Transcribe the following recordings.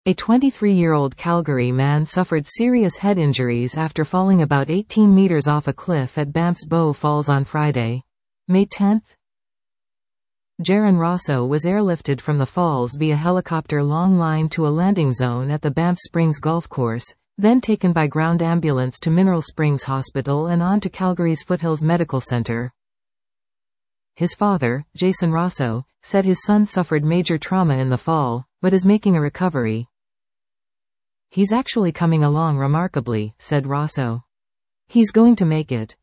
A 23-year-old Calgary man suffered serious head injuries after falling about 18 meters off a cliff at Banff's Bow Falls on Friday, May 10. Jaron Rosso was airlifted from the falls via helicopter long line to a landing zone at the Banff Springs Golf Course, then taken by ground ambulance to Mineral Springs Hospital and on to Calgary's Foothills Medical Center. His father, Jason Rosso, said his son suffered major trauma in the fall, but is making a recovery. "He's actually coming along remarkably," said Rosso. "He's going to make it."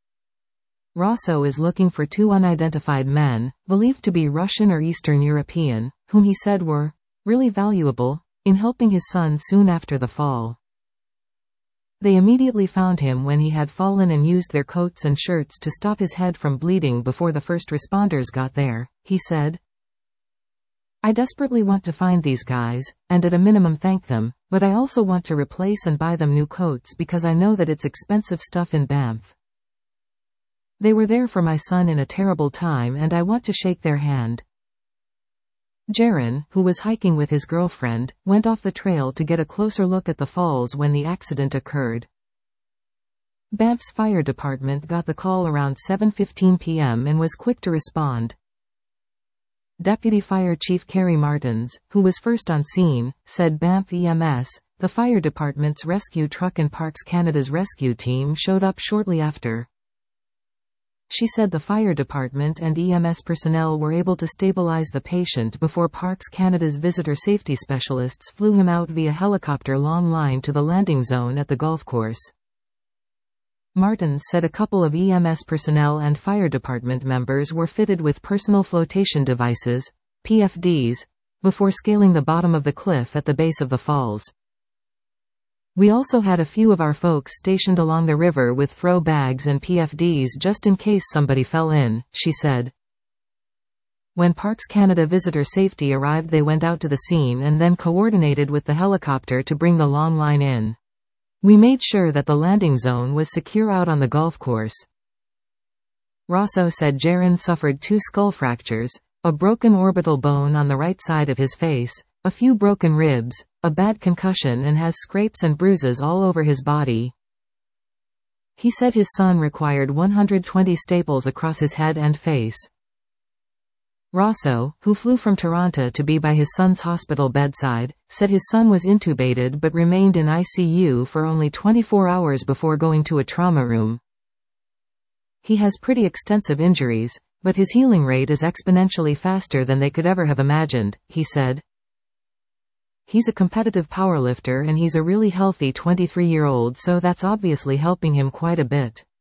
Rosso is looking for two unidentified men, believed to be Russian or Eastern European, whom he said were really valuable in helping his son soon after the fall. They immediately found him when he had fallen and used their coats and shirts to stop his head from bleeding before the first responders got there, he said. "I desperately want to find these guys, and at a minimum thank them, but I also want to replace and buy them new coats because I know that it's expensive stuff in Banff. They were there for my son in a terrible time and I want to shake their hand." Jaron, who was hiking with his girlfriend, went off the trail to get a closer look at the falls when the accident occurred. Banff's fire department got the call around 7:15 p.m. and was quick to respond. Deputy Fire Chief Kerry Martins, who was first on scene, said Banff EMS, the fire department's rescue truck and Parks Canada's rescue team showed up shortly after. She said the fire department and EMS personnel were able to stabilize the patient before Parks Canada's visitor safety specialists flew him out via helicopter long line to the landing zone at the golf course. Martins said a couple of EMS personnel and fire department members were fitted with personal flotation devices, PFDs, before scaling the bottom of the cliff at the base of the falls. "We also had a few of our folks stationed along the river with throw bags and PFDs just in case somebody fell in," she said. When Parks Canada Visitor Safety arrived, they went out to the scene and then coordinated with the helicopter to bring the long line in. "We made sure that the landing zone was secure out on the golf course." Rosso said Jaron suffered 2 skull fractures, a broken orbital bone on the right side of his face, a few broken ribs, a bad concussion and has scrapes and bruises all over his body. He said his son required 120 staples across his head and face. Rosso, who flew from Toronto to be by his son's hospital bedside, said his son was intubated but remained in ICU for only 24 hours before going to a trauma room. "He has pretty extensive injuries, but his healing rate is exponentially faster than they could ever have imagined," he said. "He's a competitive powerlifter and he's a really healthy 23-year-old, so that's obviously helping him quite a bit."